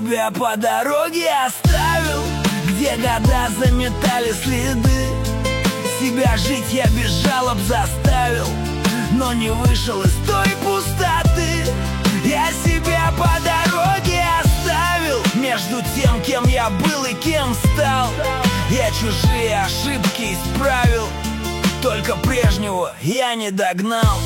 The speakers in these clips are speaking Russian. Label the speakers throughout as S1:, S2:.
S1: себя по дороге оставил, где года заметали следы. Себя жить я без жалоб заставил, но не вышел из той пустоты. Я себя по дороге оставил между тем, кем я был и кем стал. Я чужие ошибки исправил, только прежнего я не догнал.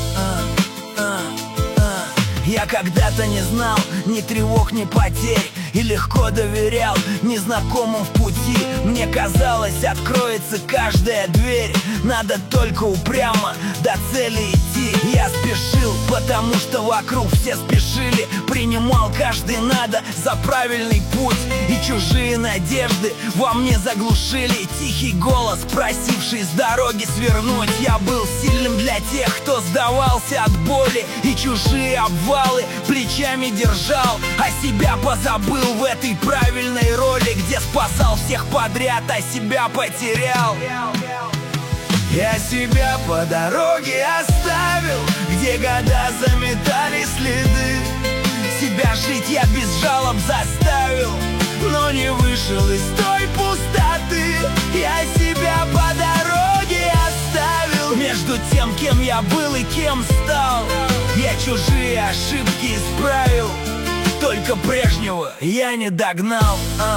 S1: Я когда-то не знал ни тревог, ни потерь, и легко доверял незнакомым в пути. Мне казалось, откроется каждая дверь, надо только упрямо до цели идти. Я спешил, потому что вокруг все спешили, принимал каждый надо за правильный путь. И чужие надежды во мне заглушили тихий голос, просивший с дороги свернуть. Я был сильным для тех, кто сдавался от боли, и чужие обвалы плечами держал, а себя позабыл в этой правильной роли, где спасал всех подряд, а себя потерял. Я себя по дороге оставил, где года заметали следы. Себя жить я без жалоб заставил, но не вышел из той пустоты. Я себя по дороге оставил между тем, кем я был и кем стал. Я чужие ошибки исправил, только прежнего я не догнал.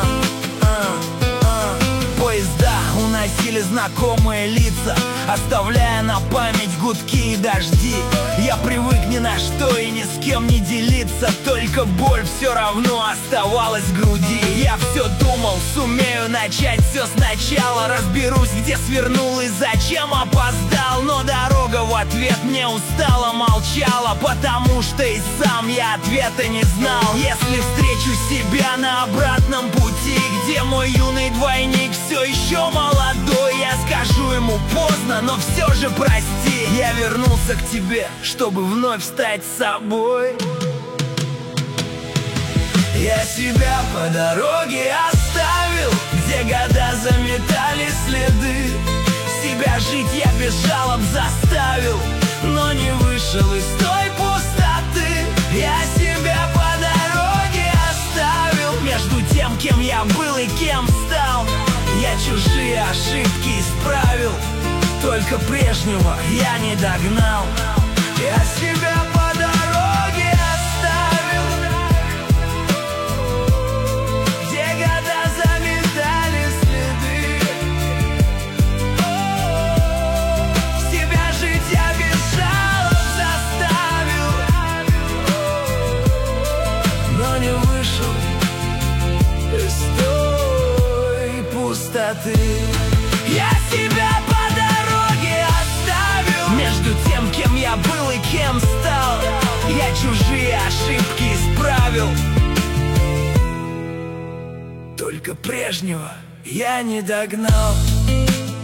S1: Поезда уносили знакомые лица, оставляя на память гудки и дожди. Я привык ни на что и ни с кем не делиться, только боль все равно оставалась в груди. Я все думал, сумею начать все сначала, разберусь, где свернул и зачем опоздал. Но дорога в ответ мне устало молчала, потому что и сам я ответа не знал. Если встречу себя на обратном пути, где мой юный двойник все еще молодой, я скажу ему: поздно, но все же прости. Я вернулся к тебе, чтобы вновь стать собой. Я себя по дороге оставил, где года заметали следы. Себя жить я без жалоб заставил, но не вышел из той пустоты. Я себя по дороге оставил между тем, кем я был и кем стал. Я чужие ошибки исправил, только прежнего я не догнал. Я себя по дороге оставил, где года заметали следы. Себя жить я без жалоб заставил, но не вышел из той пустоты. Я себя по дороге оставил между тем, кем я был и кем стал. Я чужие ошибки исправил, только прежнего я не догнал.